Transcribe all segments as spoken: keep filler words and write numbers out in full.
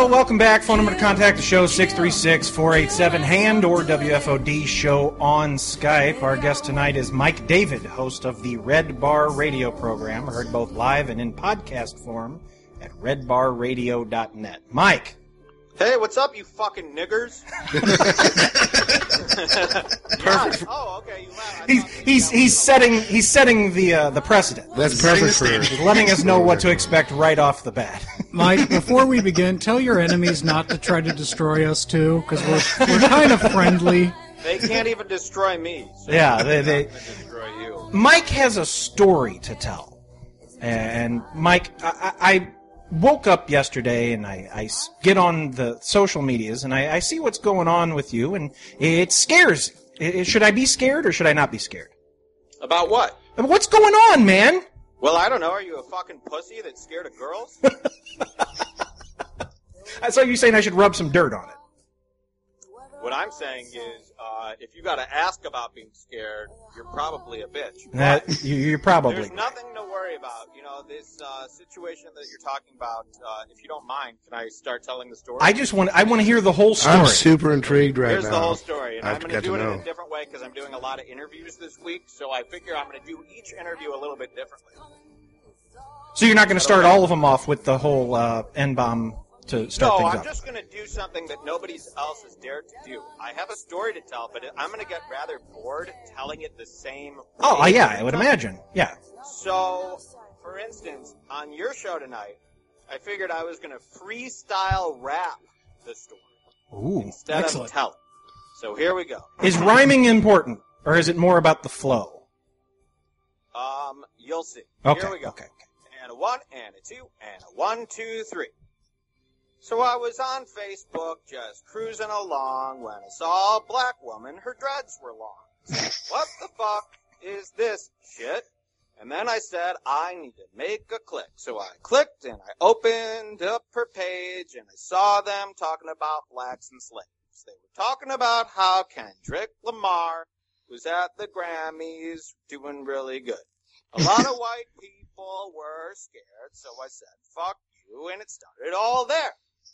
Well, welcome back. Phone number to contact the show, six three six, four eight seven, HAND or W F O D show on Skype. Our guest tonight is Mike David, host of the Red Bar Radio program, heard both live and in podcast form at red bar radio dot net. Mike. Hey, what's up, you fucking niggers? Perfect. Yeah. Oh, okay. You laugh. He's he's he's setting he's setting the uh, the precedent. That's perfect for He's letting us know what to expect right off the bat. Mike, before we begin, tell your enemies not to try to destroy us too, because we're we're kind of friendly. They can't even destroy me. So Yeah, they they. destroy you. Mike has a story to tell, and Mike, I. I woke up yesterday and I, I get on the social medias and I, I see what's going on with you, and it scares. It, should I be scared or should I not be scared? About what? What's going on, man? Well, I don't know. Are you a fucking pussy that's scared of girls? I saw you saying I should rub some dirt on it. What I'm saying is, uh, if you got to ask about being scared, you're probably a bitch. That, But you, you're probably. there's nothing to worry about. You know, this uh, situation that you're talking about, uh, if you don't mind, can I start telling the story? I just want. I want to hear the whole story. I'm super intrigued right Here's now. the whole story, and I've I'm going got to do to it in know. a different way because I'm doing a lot of interviews this week, so I figure I'm going to do each interview a little bit differently. So you're not going to start all of them off with the whole uh, N-bomb to start No, things I'm up. just going to do something that nobody else has dared to do. I have a story to tell, but I'm going to get rather bored telling it the same way. Oh, uh, yeah, I would imagine. Yeah. So, for instance, on your show tonight, I figured I was going to freestyle rap the story Ooh, instead excellent. of tell it. So here we go. Is rhyming important, or is it more about the flow? Um, you'll see. Okay. Here we go. Okay. Okay. And a one, and a two, and a one, two, three. So I was on Facebook just cruising along when I saw a black woman, her dreads were long. Said, what the fuck is this shit? And then I said, I need to make a click. So I clicked and I opened up her page and I saw them talking about blacks and slaves. They were talking about how Kendrick Lamar was at the Grammys doing really good. A lot of white people were scared, so I said, fuck you, and it started all there.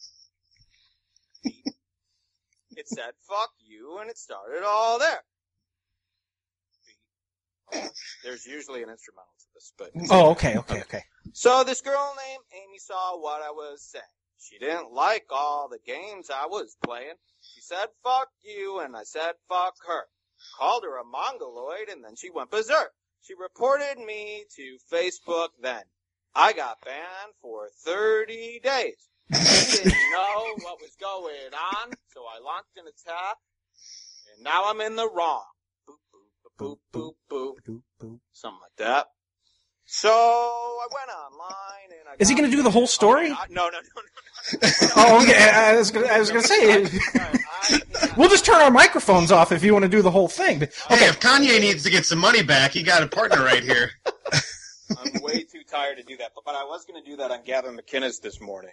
It said, fuck you, and it started all there. There's usually an instrumental to this, but... Oh, okay, okay, okay. So this girl named Amy saw what I was saying. She didn't like all the games I was playing. She said, fuck you, and I said, fuck her. Called her a mongoloid, and then she went berserk. She reported me to Facebook then. I got banned for thirty days. I didn't know what was going on, so I launched an attack, and now I'm in the wrong. Boop, boop, boop, boop, boop, boop. Something like that. So I went online and I Is he got- going to do the whole story? Oh, no, no, no, no. no. Oh, okay. I was gonna, I was going to say, we'll just turn our microphones off if you want to do the whole thing. But, Hey, okay. if Kanye needs to get some money back, he got a partner right here. I'm way too tired to do that, but, but I was going to do that on Gavin McInnes this morning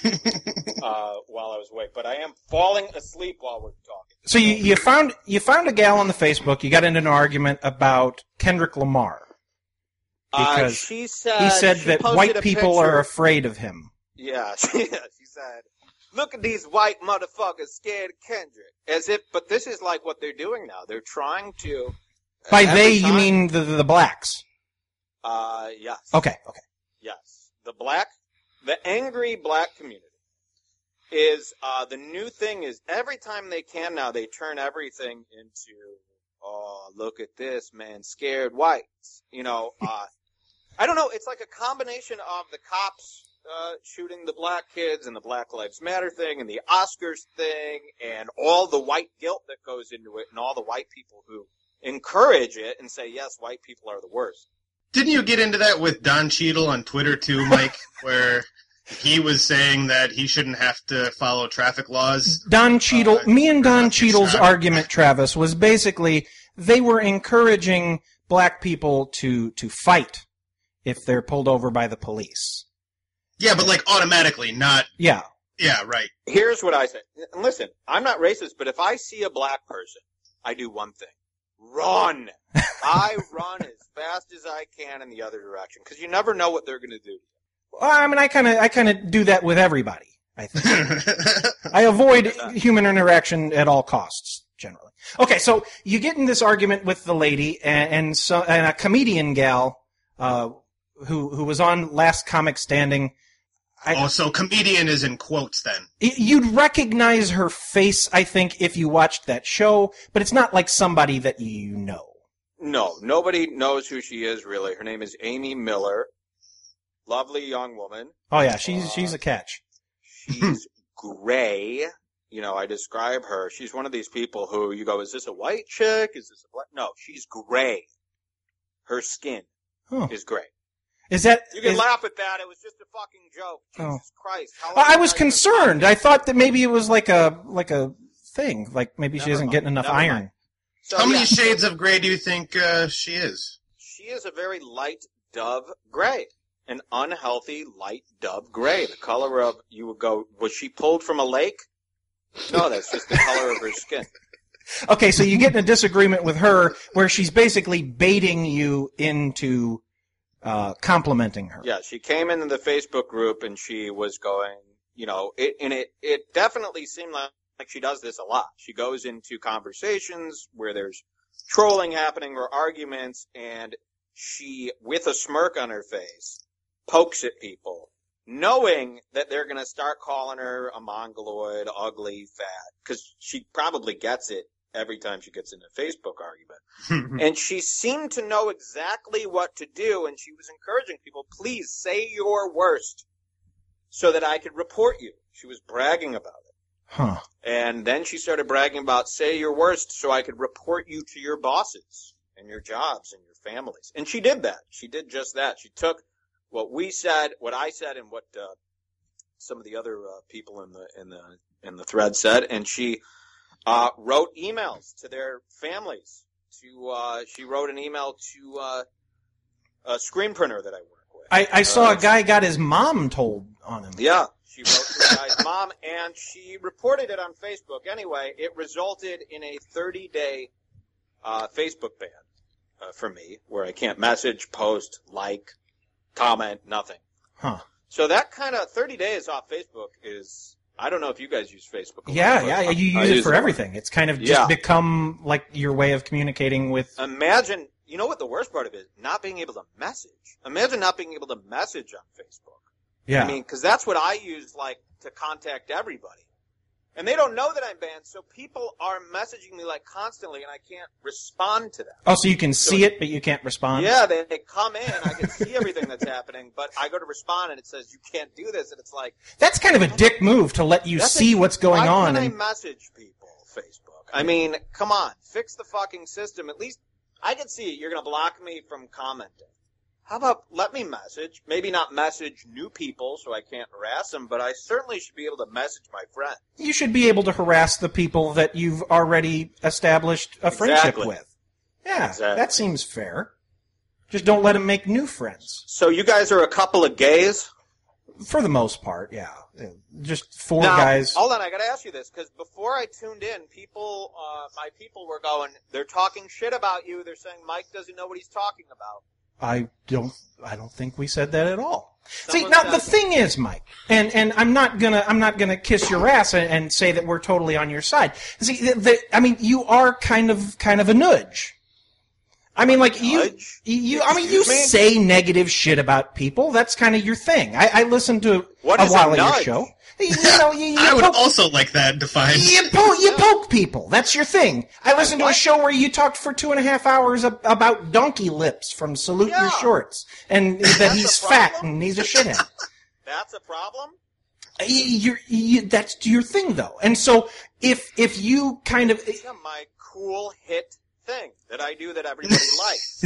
uh, while I was awake. But I am falling asleep while we're talking. So you, you found you found a gal on the Facebook. You got into an argument about Kendrick Lamar Uh, because she said he said she that posted white a people picture- are afraid of him. Yeah, she, yeah, she said, look at these white motherfuckers scared of Kendrick. As if, but this is like what they're doing now. They're trying to... By every they, you time- mean the the blacks? Uh, yes. Okay, okay. Yes. The black, the angry black community is, uh, the new thing is every time they can now, they turn everything into, oh, look at this, man, scared whites. You know, uh, I don't know, it's like a combination of the cops, uh, shooting the black kids and the Black Lives Matter thing and the Oscars thing and all the white guilt that goes into it and all the white people who encourage it and say, yes, white people are the worst. Didn't you get into that with Don Cheadle on Twitter too, Mike, where he was saying that he shouldn't have to follow traffic laws? Don Cheadle, Uh, me and Don not Cheadle's shot. argument, Travis, was basically they were encouraging black people to to fight if they're pulled over by the police. Yeah, but like automatically, not... Yeah. Yeah, right. Here's what I say. And listen, I'm not racist, but if I see a black person, I do one thing. Run! I run as fast as I can in the other direction, because you never know what they're going to do. Well, I mean, I kind of I kind of do that with everybody. I think. I avoid human interaction at all costs, generally. Okay, so you get in this argument with the lady, and, and, so, and a comedian gal uh, who who was on Last Comic Standing. I, oh, so comedian is in quotes then. You'd recognize her face, I think, if you watched that show, but it's not like somebody that you know. No, nobody knows who she is, really. Her name is Amy Miller. Lovely young woman. Oh, yeah, she's uh, she's a catch. She's gray. You know, I describe her. She's one of these people who you go, is this a white chick? Is this a black? No, she's gray. Her skin huh. is gray. Is that? You can is, laugh at that. It was just a fucking joke. Jesus oh. Christ! How I was concerned. I thought that maybe it was like a like a thing. Like maybe Never she isn't mind. getting enough Never iron. mind. So, How many yeah. shades of gray do you think uh, she is? She is a very light dove gray. An unhealthy light dove gray. The color of, you would go, was she pulled from a lake? No, that's just the color of her skin. Okay, so you get in a disagreement with her where she's basically baiting you into uh, complimenting her. Yeah, she came into the Facebook group and she was going, you know, it, and it, it definitely seemed like, like she does this a lot. She goes into conversations where there's trolling happening or arguments, and she, with a smirk on her face, pokes at people, knowing that they're going to start calling her a mongoloid, ugly, fat, because she probably gets it every time she gets in a Facebook argument. And she seemed to know exactly what to do, and she was encouraging people, please say your worst so that I could report you. She was bragging about it. Huh. And then she started bragging about, say your worst so I could report you to your bosses and your jobs and your families. And she did that. She did just that. She took what we said, what I said, and what uh, some of the other uh, people in the in the in the thread said, and she uh, wrote emails to their families. To uh, she wrote an email to uh, a screen printer that I work with. I, I saw uh, a guy got his mom told on him. Yeah, she wrote to the guy's mom, and she reported it on Facebook. Anyway, it resulted in a thirty-day uh, Facebook ban uh, for me, where I can't message, post, like, comment, nothing. Huh. So that kind of thirty days off Facebook is, I don't know if you guys use Facebook. A Yeah, lot, yeah, but you I use it for a lot. everything. It's kind of just Yeah. become like your way of communicating with. Imagine, you know what the worst part of it is? Not being able to message. Imagine not being able to message on Facebook. Yeah. I mean, because that's what I use, like, to contact everybody. And they don't know that I'm banned, so people are messaging me, like, constantly, and I can't respond to them. Oh, so you can So- see it, but you can't respond? Yeah, they, they come in, I can see everything that's happening, but I go to respond, and it says, you can't do this, and it's like... That's kind of a dick move to let you that's see a- what's going why on. Why And can't I message people, Facebook? I mean, come on, fix the fucking system. At least, I can see you're going to block me from commenting. How about let me message? Maybe not message new people so I can't harass them, but I certainly should be able to message my friends. you should be able to harass the people that you've already established a friendship Exactly. with. Yeah, Exactly. that seems fair. Just don't let them make new friends. So you guys are a couple of gays? For the most part, yeah. Just four Now, guys. hold on, I got to ask you this, because before I tuned in, people, uh, my people were going, they're talking shit about you. They're saying Mike doesn't know what he's talking about. I don't. I don't think we said that at all. Someone See, now the said- thing is, Mike, and and I'm not gonna I'm not gonna kiss your ass and, and say that we're totally on your side. See, the, the, I mean, you are kind of kind of a nudge. I mean, like you, Nudge? you. I mean, you Excuse me? say negative shit about people. That's kind of your thing. I, I listened to What a is a while of your nudge? show. You, you know, you, you I would poke- also like that defined. You poke, you poke people. That's your thing. I listened to a what? show where you talked for two and a half hours ab- about donkey lips from Salute Your Yeah. Shorts, and that That's he's a fat problem? and he's a shithead. That's a problem? You, you, that's your thing, though. And so, if if you kind of, Yeah, my cool hit thing that I do that everybody likes.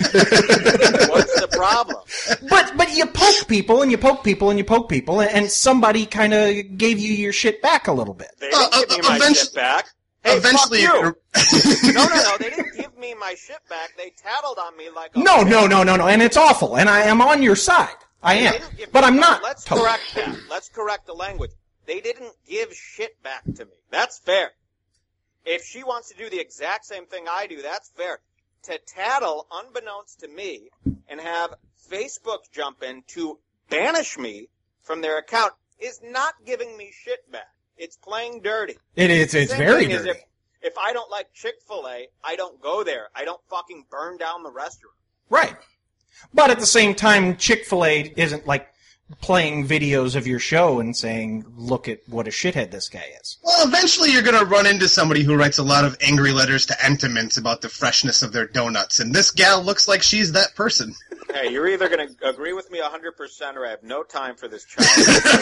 What's the problem? but but you poke people and you poke people and you poke people, and, and somebody kind of gave you your shit back a little bit. They didn't Uh, give me uh, my eventually- shit back. Hey, Eventually, fuck you. No, no, no. They didn't give me my shit back. They tattled on me like a No, bitch. no, no, no, no, and it's awful, and I am on your side. I They am, didn't give but me- I'm no, not. Let's totally. correct that. Let's correct the language. They didn't give shit back to me. That's fair. If she wants to do the exact same thing I do, that's fair. To tattle unbeknownst to me and have Facebook jump in to banish me from their account is not giving me shit back. It's playing dirty. It is. It's Same very thing dirty. Is if, if I don't like Chick-fil-A, I don't go there. I don't fucking burn down the restaurant. Right. But at the same time, Chick-fil-A isn't like playing videos of your show and saying, look at what a shithead this guy is. Well, eventually you're going to run into somebody who writes a lot of angry letters to Entenmann's about the freshness of their donuts, and this gal looks like she's that person. Hey, you're either going to agree with me one hundred percent or I have no time for this child.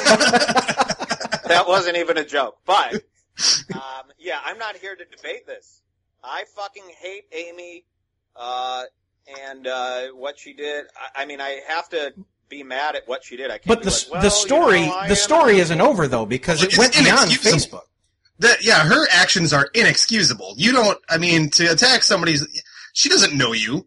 That wasn't even a joke. But, um, yeah, I'm not here to debate this. I fucking hate Amy uh, and uh, what she did. I, I mean, I have to be mad at what she did. I can't But be the like, well, the story you know, I the am story a- isn't over though because it It's went beyond inexcusable. Facebook. That, yeah, her actions are inexcusable. You don't, I mean, to attack somebody's, she doesn't know you.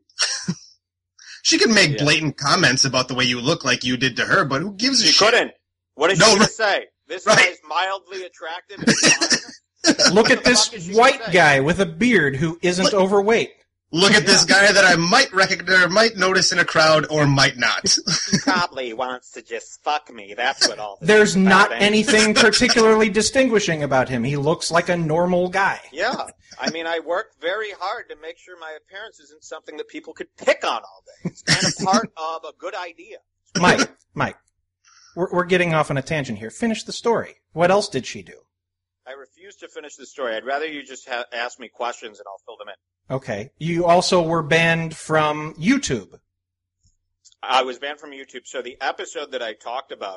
She can make Yeah. blatant comments about the way you look like you did to her, but who gives a She shit? couldn't. What did No, she right. just say? This Right. guy's mildly attractive and fine? Look What at the this fuck is she white gonna say? guy with a beard who isn't Look- overweight. Look at this guy that I might recognize, or might notice in a crowd, or might not. He probably wants to just fuck me. That's what all this There's is about, not ain't it? anything particularly distinguishing about him. He looks like a normal guy. Yeah. I mean, I worked very hard to make sure my appearance isn't something that people could pick on all day. It's kind of part of a good idea. Mike, Mike, we're, we're getting off on a tangent here. Finish the story. What else did she do? I refuse to finish the story. I'd rather you just ha- ask me questions and I'll fill them in. Okay. You also were banned from YouTube. I was banned from YouTube. So the episode that I talked about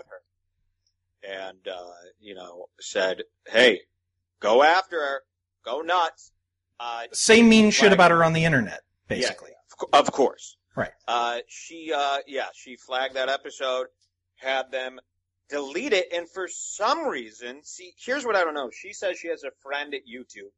her and, uh, you know, said, hey, go after her. Go nuts. Uh, Say mean shit Right. about her on the internet, basically. Yeah, of co- of course. Right. Uh, she, uh, yeah, she flagged that episode, had them delete it, and for some reason, see, here's what I don't know. She says she has a friend at YouTube,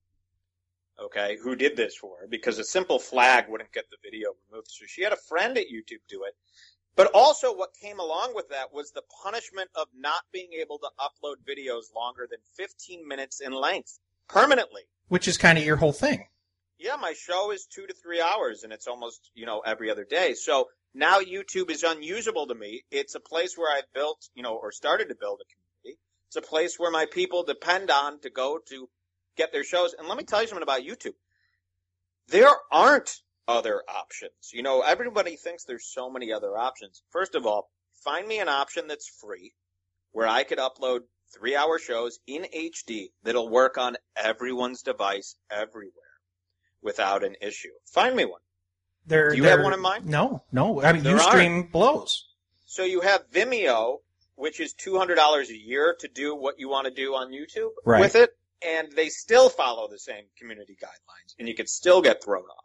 okay, who did this for her, because a simple flag wouldn't get the video removed. So she had a friend at YouTube do it. But also what came along with that was the punishment of not being able to upload videos longer than fifteen minutes in length, permanently. Which is kind of your whole thing. Yeah, my show is two to three hours, and it's almost, you know, every other day. So now YouTube is unusable to me. It's a place where I've built, you know, or started to build a community. It's a place where my people depend on to go to get their shows. And let me tell you something about YouTube. There aren't other options. You know, everybody thinks there's so many other options. First of all, find me an option that's free where I could upload three-hour shows in H D that'll work on everyone's device everywhere without an issue. Find me one. There, Do you there- have one in mind? No, no. I mean, There Ustream blows. So you have Vimeo, which is two hundred dollars a year to do what you want to do on YouTube Right. with it, and they still follow the same community guidelines, and you could still get thrown off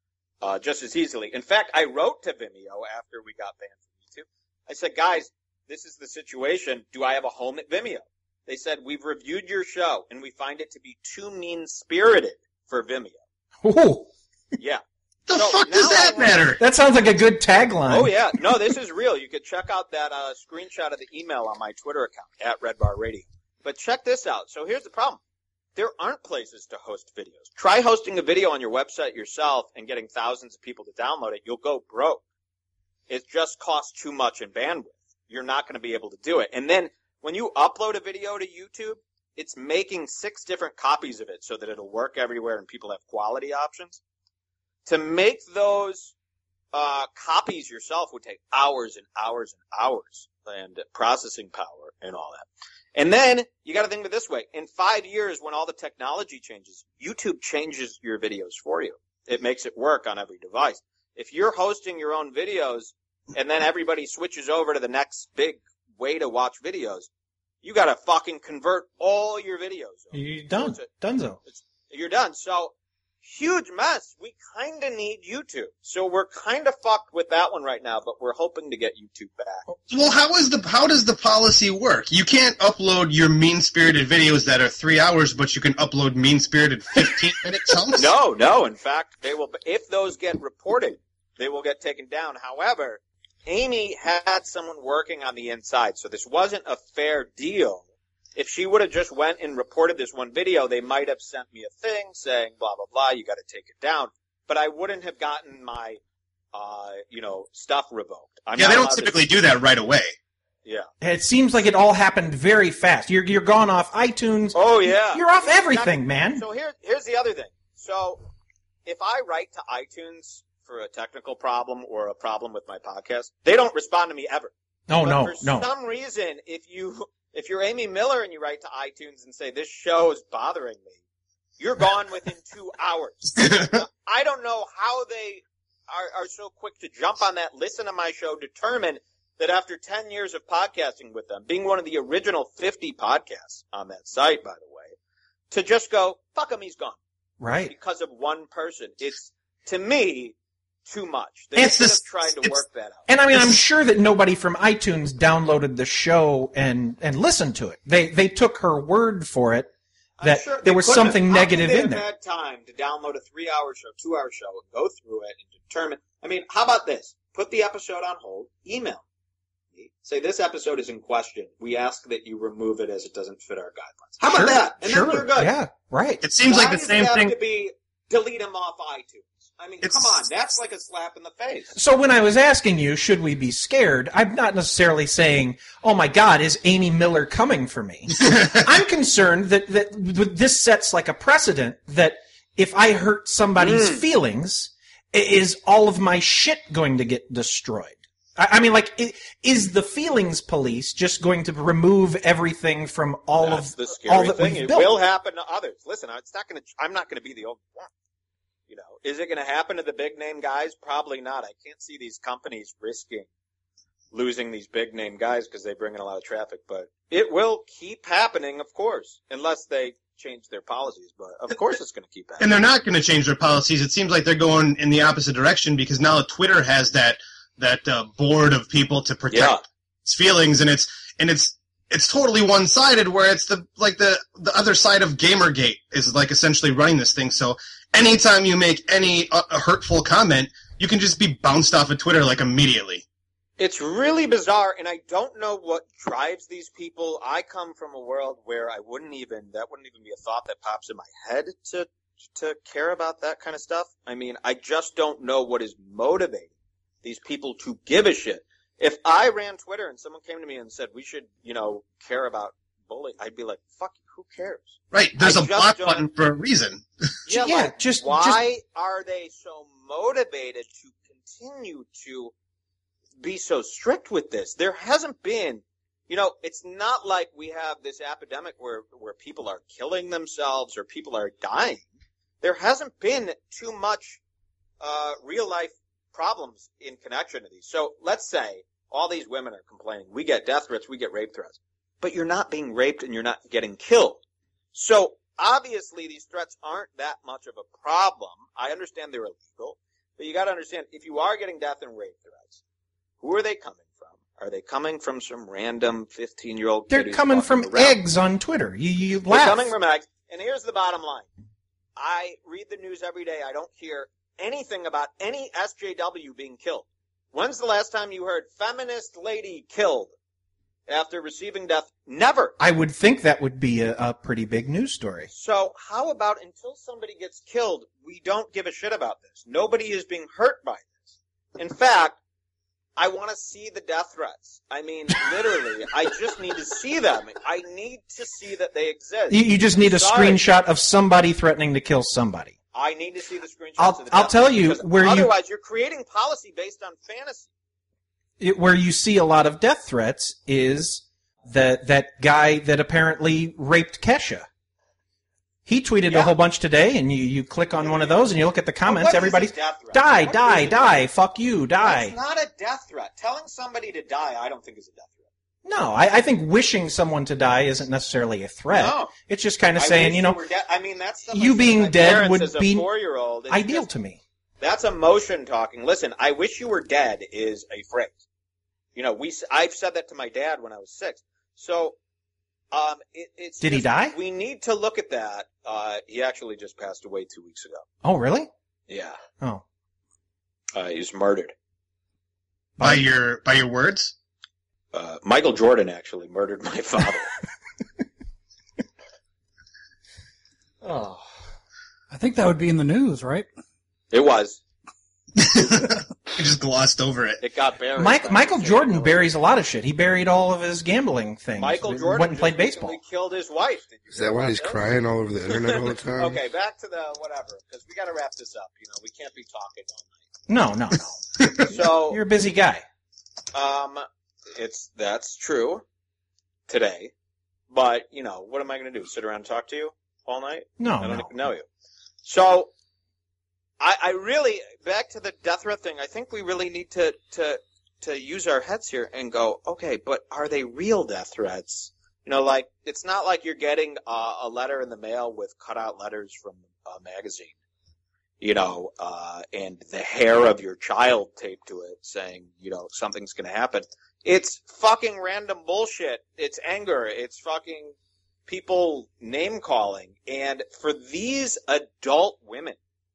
uh, just as easily. In fact, I wrote to Vimeo after we got banned from YouTube. I said, guys, this is the situation. Do I have a home at Vimeo? They said, we've reviewed your show, and we find it to be too mean-spirited for Vimeo. Ooh, Yeah. The So fuck does now I that have- matter? that sounds like a good tagline. Oh, yeah. No, this is real. You could check out that uh, screenshot of the email on my Twitter account, at Red Bar Radio. But check this out. So here's the problem. There aren't places to host videos. Try hosting a video on your website yourself and getting thousands of people to download it. You'll go broke. It just costs too much in bandwidth. You're not going to be able to do it. And then when you upload a video to YouTube, it's making six different copies of it so that it'll work everywhere and people have quality options. To make those uh, copies yourself would take hours and hours and hours and processing power and all that. And then you got to think of it this way. In five years, when all the technology changes, YouTube changes your videos for you. It makes it work on every device. If you're hosting your own videos and then everybody switches over to the next big way to watch videos, you got to fucking convert all your videos. over. You're done. So it's Dunzo. It's, you're done. So, huge mess. We kind of need YouTube. So we're kind of fucked with that one right now, but we're hoping to get YouTube back. Well, how is the how does the policy work? You can't upload your mean-spirited videos that are three hours, but you can upload mean-spirited fifteen-minute chunks? No, no. In fact, they will. If those get reported, they will get taken down. However, Amy had someone working on the inside, so this wasn't a fair deal. If she would have just went and reported this one video, they might have sent me a thing saying blah blah blah. You got to take it down, but I wouldn't have gotten my, uh, you know, stuff revoked. I'm Yeah, not they don't allowed to- typically do that right away. Yeah. It seems like it all happened very fast. You're you're gone off iTunes. Oh, yeah. You're off everything, man. So here, here's the other thing. So if I write to iTunes for a technical problem or a problem with my podcast, they don't respond to me ever. No, but no, for no. For some reason, if you if you're Amy Miller and you write to iTunes and say this show is bothering me, you're gone within two hours. I don't know how they are, are so quick to jump on that, listen to my show, determine that after ten years of podcasting with them, being one of the original fifty podcasts on that site, by the way, to just go, fuck him, he's gone. Right. Because of one person. It's, to me, too much. They It's should this- have tried to work that out. And I mean, I'm sure that nobody from iTunes downloaded the show and, and listened to it. They they took her word for it that I'm sure there they was couldn't have. something How negative could they in have there. had time to download a three-hour show, two-hour show, and go through it and determine. I mean, how about this? Put the episode on hold. Email me. Say this episode is in question. We ask that you remove it as it doesn't fit our guidelines. How about Sure, that? And sure. then you're good. Yeah, right. It seems Why like the does same it have thing. to be delete them off iTunes? I mean, It's- come on. That's like a slap in the face. So when I was asking you, should we be scared, I'm not necessarily saying, oh my God, is Amy Miller coming for me? I'm concerned that, that this sets like a precedent that if I hurt somebody's Mm. feelings, i- is all of my shit going to get destroyed? I, I mean, like, i- is the feelings police just going to remove everything from all That's of the all scary that thing. we've It built? will happen to others. Listen, it's not going to. I'm not going to be the only one. You know, is it going to happen to the big name guys? Probably not. I can't see these companies risking losing these big name guys because they bring in a lot of traffic. But it will keep happening, of course, unless they change their policies. But of course, it's going to keep happening. And they're not going to change their policies. It seems like they're going in the opposite direction because now Twitter has that that uh, board of people to protect Yeah. its feelings, and it's and it's it's totally one sided. Where it's the like the the other side of Gamergate is like essentially running this thing. So anytime you make any uh, a hurtful comment, you can just be bounced off of Twitter like immediately. It's really bizarre, and I don't know what drives these people. I come from a world where I wouldn't even, that wouldn't even be a thought that pops in my head to, to care about that kind of stuff. I mean, I just don't know what is motivating these people to give a shit. If I ran Twitter and someone came to me and said we should, you know, care about bullying, I'd be like, fuck, who cares? Right? There's I a just block don't- button for a reason. Yeah, Yeah, like, just- why are they so motivated to continue to be so strict with this? There hasn't been, you know, it's not like we have this epidemic where, where people are killing themselves or people are dying. There hasn't been too much, uh, real life problems in connection to these. So let's say all these women are complaining. We get death threats, we get rape threats, but you're not being raped and you're not getting killed. So obviously these threats aren't that much of a problem. I understand they're illegal, but you got to understand if you are getting death and rape threats, who are they coming from? Are they coming from some random fifteen-year-old kid They're who's coming walking from around? eggs on Twitter. You, you They're laugh. coming from eggs. And here's the bottom line. I read the news every day. I don't hear anything about any S J W being killed. When's the last time you heard feminist lady killed after receiving death? Never. I would think that would be a, a pretty big news story. So how about until somebody gets killed, we don't give a shit about this. Nobody is being hurt by this. In fact, I want to see the death threats. I mean, literally, I just need to see them. I need to see that they exist. You, you just need a Sorry. screenshot of somebody threatening to kill somebody. I need to see the screenshots I'll- of the I'll death tell threats, you because where you- otherwise you're creating policy based on fantasy. It, where you see a lot of death threats is that that guy that apparently raped Kesha. He tweeted Yeah. a whole bunch today, and you, you click on one of those, and you look at the comments. What is a Everybody's death threat? die, What die, is it? die, fuck you, die. It's not a death threat. Telling somebody to die, I don't think is a death threat. No, I, I think wishing someone to die isn't necessarily a threat. No. It's just kind of I saying, wish you know, were de- I mean, that's stuff you I say being to my dead parents would as a be four-year-old. It's ideal just- to me. That's emotion talking. Listen, I wish you were dead is a phrase. You know, we, I've said that to my dad when I was six. So, um, it, it's Did he just- die? We need to look at that. Uh, he actually just passed away two weeks ago. Oh, really? Yeah. Oh. Uh, he was murdered. By your by your words? Uh, Michael Jordan actually murdered my father. Oh. I think that would be in the news, right? It was. He just glossed over it. It got buried. Mike, Michael Jordan buries a lot of shit. He buried all of his gambling things. Michael He Jordan went and played just baseball. recently killed his wife. Did you Is hear that why about he's this? crying all over the internet all the time? Okay, back to the whatever, because we got to wrap this up. You know, we can't be talking all No, no, no. night. So, You're a busy guy. um, it's that's true today, but you know, what am I going to do? Sit around and talk to you all night? No, I don't no. even know you. So, I, I really back to the death threat thing. I think we really need to to to use our heads here and go, okay, but are they real death threats? You know, like it's not like you're getting uh, a letter in the mail with cutout letters from a magazine. You know, uh, and the hair of your child taped to it saying, you know, something's going to happen. It's fucking random bullshit. It's anger. It's fucking people name calling. And for these adult women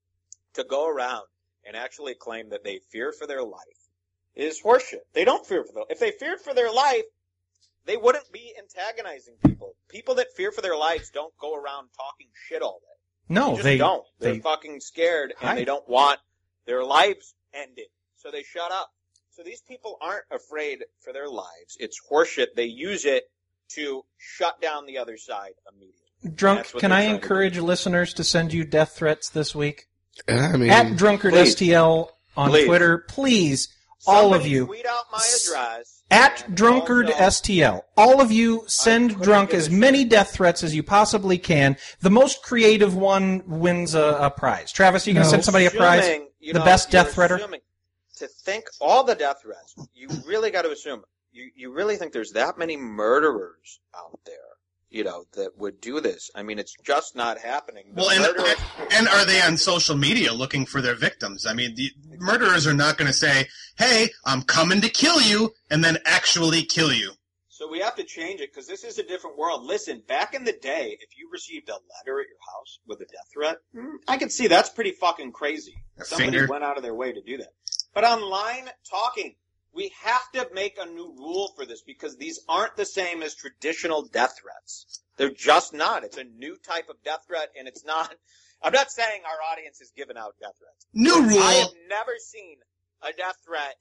to go around and actually claim that they fear for their life is horseshit. They don't fear for their life. If they feared for their life, they wouldn't be antagonizing people. People that fear for their lives don't go around talking shit all day. No, They just they don't. They're they- fucking scared and hide. they don't want their lives ended. So they shut up. So these people aren't afraid for their lives. It's horseshit. They use it to shut down the other side immediately. Drunk, That's what can they're I trying to encourage listeners to send you death threats this week? Yeah, I mean, At Drunkard S T L on Please. Twitter, please, all of Somebody you. tweet out my address. At and Drunkard also- S T L. All of you send couldn't Drunk give a as shit. many death threats as you possibly can. The most creative one wins a, a prize. Travis, are you going to No. send somebody a prize? Assuming, you The know, best you're death threater? assuming- To think all the death threats, you really got to assume, you, you really think there's that many murderers out there, you know, that would do this. I mean, it's just not happening. The Well, and, murderers- and are they on social media looking for their victims? I mean, the murderers are not going to say, hey, I'm coming to kill you, and then actually kill you. So we have to change it because this is a different world. Listen, back in the day, if you received a letter at your house with a death threat, mm, I can see that's pretty fucking crazy. A Somebody finger. went out of their way to do that. But online talking, we have to make a new rule for this because these aren't the same as traditional death threats. They're just not. It's a new type of death threat, and it's not. I'm not saying our audience is giving out death threats. New rule. I have never seen a death threat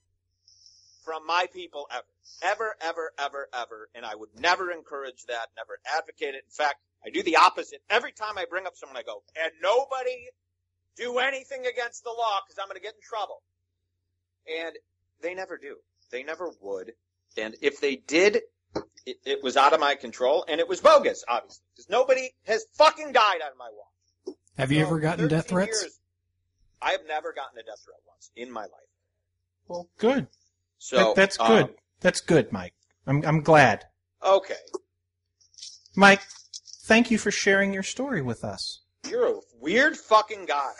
from my people ever. Ever, ever, ever, ever. And I would never encourage that, never advocate it. In fact, I do the opposite. Every time I bring up someone, I go, and nobody do anything against the law because I'm going to get in trouble. And they never do. They never would. And if they did, it, it was out of my control, and it was bogus, obviously. Because nobody has fucking died out of my watch. Have you So, ever gotten death thirteen threats? years, I have never gotten a death threat once in my life. Well, good. So That- that's good. um, That's good, Mike. I'm I'm glad. okay, Mike, thank you for sharing your story with us. you're a weird fucking guy.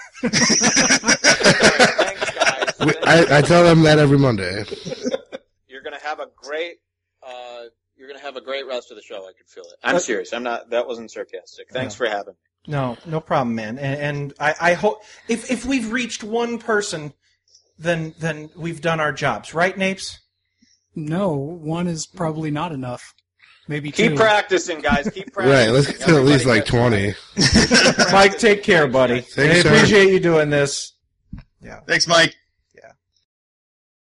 Thanks, guys. we- I, I tell them that every Monday. You're gonna have a great. Uh, you're gonna have a great rest of the show. I can feel it. I'm serious. I'm not. That wasn't sarcastic. Thanks for having me. No, no problem, man. And, and I, I hope if if we've reached one person, then then we've done our jobs, right, Napes? No, one is probably not enough. Maybe two. Keep practicing, guys. Keep practicing. Right, let's get to at least Everybody like gets- twenty. Mike, take care, buddy. Thanks, I sir. appreciate you doing this. Thanks, Mike.